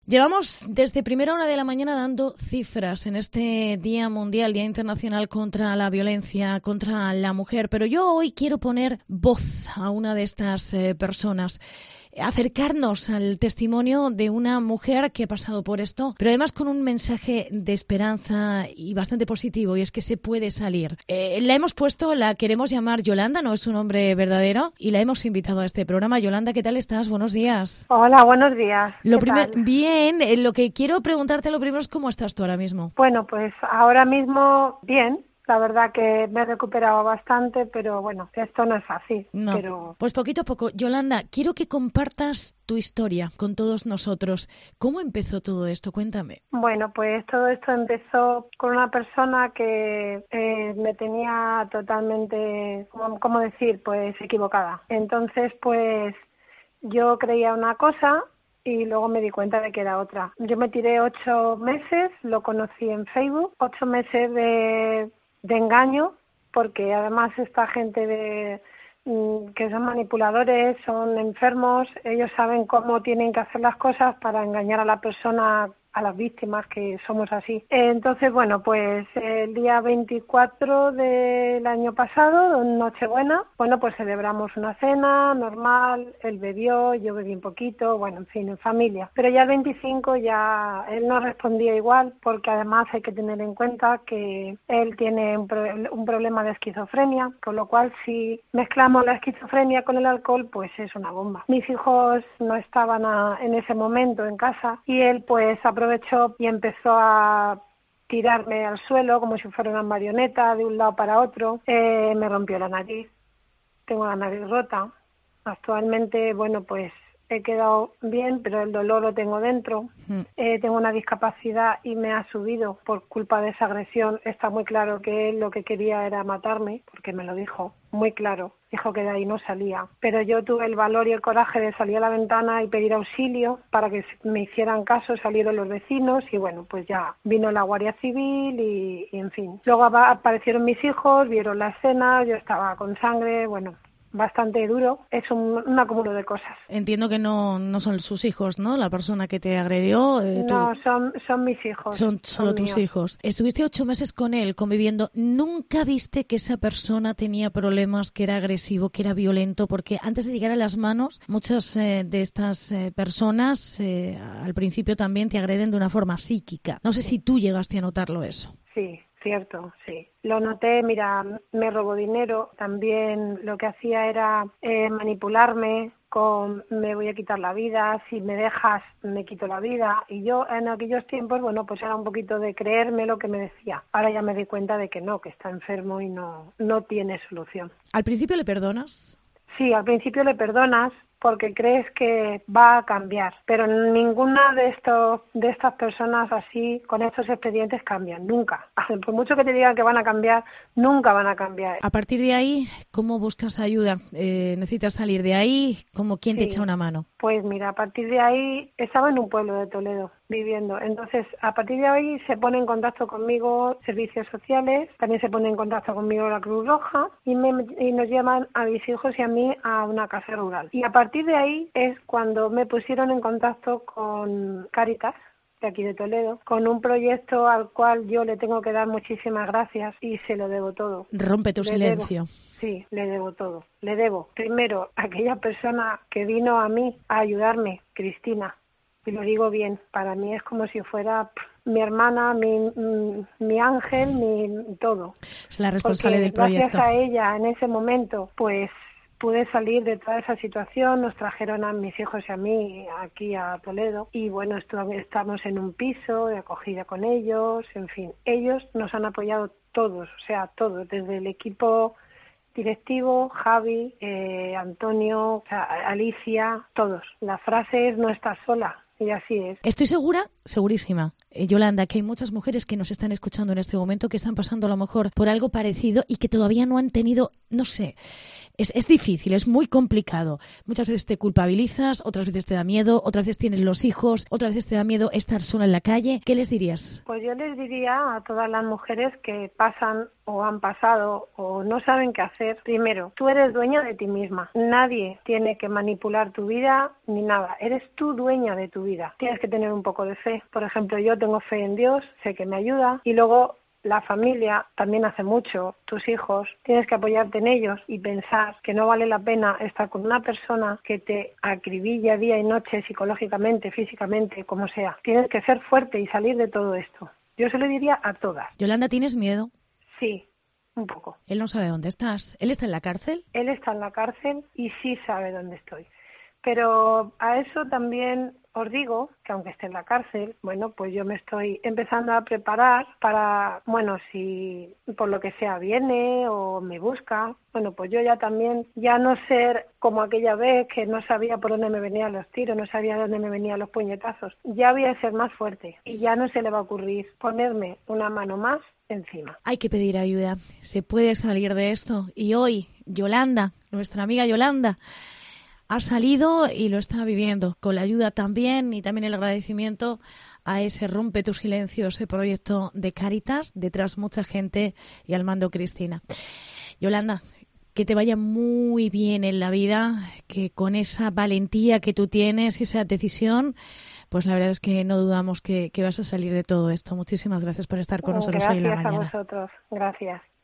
Llevamos desde primera hora de la mañana dando cifras en este Día Mundial, Día Internacional contra la Violencia contra la Mujer, pero yo hoy quiero poner voz a una de estas personas, acercarnos al testimonio de una mujer que ha pasado por esto, pero además con un mensaje de esperanza y bastante positivo, y es que se puede salir. La queremos llamar Yolanda, no es su nombre verdadero, y la hemos invitado a este programa. Yolanda, ¿qué tal estás? Buenos días. Hola, buenos días. Bien, lo que quiero preguntarte lo primero es ¿cómo estás tú ahora mismo? Bueno, pues ahora mismo bien. La verdad que me he recuperado bastante, pero bueno, esto no es fácil. No, pero... Pues poquito a poco. Yolanda, quiero que compartas tu historia con todos nosotros. ¿Cómo empezó todo esto? Cuéntame. Bueno, pues todo esto empezó con una persona que me tenía totalmente, ¿cómo decir? Pues equivocada. Entonces, pues yo creía una cosa y luego me di cuenta de que era otra. Yo me tiré 8 meses, lo conocí en Facebook, 8 meses de engaño, porque además esta gente que son manipuladores, son enfermos, ellos saben cómo tienen que hacer las cosas para engañar a la persona, a las víctimas, que somos así. Entonces, bueno, pues el día 24 del año pasado, Nochebuena, bueno, pues celebramos una cena normal, él bebió, yo bebí un poquito, bueno, en fin, en familia. Pero ya el 25 ya él no respondía igual, porque además hay que tener en cuenta que él tiene un problema de esquizofrenia, con lo cual si mezclamos la esquizofrenia con el alcohol, pues es una bomba. Mis hijos no estaban en ese momento en casa y él pues aprovechó y empezó a tirarme al suelo como si fuera una marioneta de un lado para otro. Me rompió la nariz, tengo la nariz rota. Actualmente, bueno, pues he quedado bien, pero el dolor lo tengo dentro. Tengo una discapacidad y me ha subido por culpa de esa agresión. Está muy claro que él lo que quería era matarme, porque me lo dijo, muy claro. Dijo que de ahí no salía. Pero yo tuve el valor y el coraje de salir a la ventana y pedir auxilio para que me hicieran caso. Salieron los vecinos y bueno, pues ya vino la Guardia Civil y en fin. Luego aparecieron mis hijos, vieron la escena, yo estaba con sangre, bueno, bastante duro. Es un acúmulo de cosas. Entiendo que no son sus hijos, ¿no? La persona que te agredió. No, son mis hijos. Son solo tus míos. hijos. Estuviste 8 meses con él conviviendo. ¿Nunca viste que esa persona tenía problemas, que era agresivo, que era violento? Porque antes de llegar a las manos, muchas de estas personas al principio también te agreden de una forma psíquica. No sé si tú llegaste a notarlo eso. Sí. Cierto, sí. Lo noté, mira, me robó dinero, también lo que hacía era manipularme con me voy a quitar la vida, si me dejas me quito la vida, y yo en aquellos tiempos, bueno, pues era un poquito de creerme lo que me decía. Ahora ya me di cuenta de que no, que está enfermo y no tiene solución. ¿Al principio le perdonas? Sí, al principio le perdonas porque crees que va a cambiar, pero ninguna de estas personas así, con estos expedientes, cambian, nunca. Por mucho que te digan que van a cambiar, nunca van a cambiar. A partir de ahí, ¿cómo buscas ayuda? ¿Necesitas salir de ahí? ¿Quién te echa una mano? Pues mira, a partir de ahí estaba en un pueblo de Toledo viviendo. Entonces, a partir de ahí se pone en contacto conmigo servicios sociales, también se pone en contacto conmigo la Cruz Roja y nos llaman a mis hijos y a mí a una casa rural. Y a partir de ahí es cuando me pusieron en contacto con Cáritas, de aquí de Toledo, con un proyecto al cual yo le tengo que dar muchísimas gracias y se lo debo todo. Rompe tu silencio. Sí, le debo todo. Le debo, primero, a aquella persona que vino a mí a ayudarme, Cristina. Y lo digo bien, para mí es como si fuera mi hermana, mi ángel, mi todo. Es la responsable del proyecto. Gracias a ella, en ese momento, pues pude salir de toda esa situación. Nos trajeron a mis hijos y a mí aquí a Toledo y bueno, estamos en un piso de acogida con ellos, en fin. Ellos nos han apoyado todos, o sea, todos, desde el equipo directivo, Javi, Antonio, o sea, Alicia, todos. La frase es no estás sola. Y así es. Estoy segura segurísima, Yolanda, que hay muchas mujeres que nos están escuchando en este momento que están pasando a lo mejor por algo parecido y que todavía no han tenido, no sé, es difícil, es muy complicado. Muchas veces te culpabilizas, otras veces te da miedo, otras veces tienes los hijos, otras veces te da miedo estar sola en la calle. ¿Qué les dirías? Pues yo les diría a todas las mujeres que pasan o han pasado o no saben qué hacer. Primero, tú eres dueña de ti misma. Nadie tiene que manipular tu vida ni nada. Eres tú dueña de tu vida. Tienes que tener un poco de fe. Por ejemplo, yo tengo fe en Dios, sé que me ayuda y luego la familia también hace mucho, tus hijos, tienes que apoyarte en ellos y pensar que no vale la pena estar con una persona que te acribilla día y noche psicológicamente, físicamente, como sea. Tienes que ser fuerte y salir de todo esto. Yo se lo diría a todas. Yolanda, ¿tienes miedo? Sí, un poco. Él no sabe dónde estás. ¿Él está en la cárcel? Él está en la cárcel y sí sabe dónde estoy. Pero a eso también os digo que aunque esté en la cárcel, bueno, pues yo me estoy empezando a preparar para, bueno, si por lo que sea viene o me busca, bueno, pues yo ya también, ya no ser como aquella vez que no sabía por dónde me venían los tiros, no sabía dónde me venían los puñetazos. Ya voy a ser más fuerte y ya no se le va a ocurrir ponerme una mano más encima. Hay que pedir ayuda, se puede salir de esto. Y hoy, Yolanda, nuestra amiga Yolanda, ha salido y lo está viviendo, con la ayuda también y también el agradecimiento a ese Rompe tu Silencio, ese proyecto de Cáritas, detrás mucha gente y al mando Cristina. Yolanda, que te vaya muy bien en la vida, que con esa valentía que tú tienes y esa decisión, pues la verdad es que no dudamos que vas a salir de todo esto. Muchísimas gracias por estar con nosotros hoy en la mañana. Gracias a vosotros, gracias.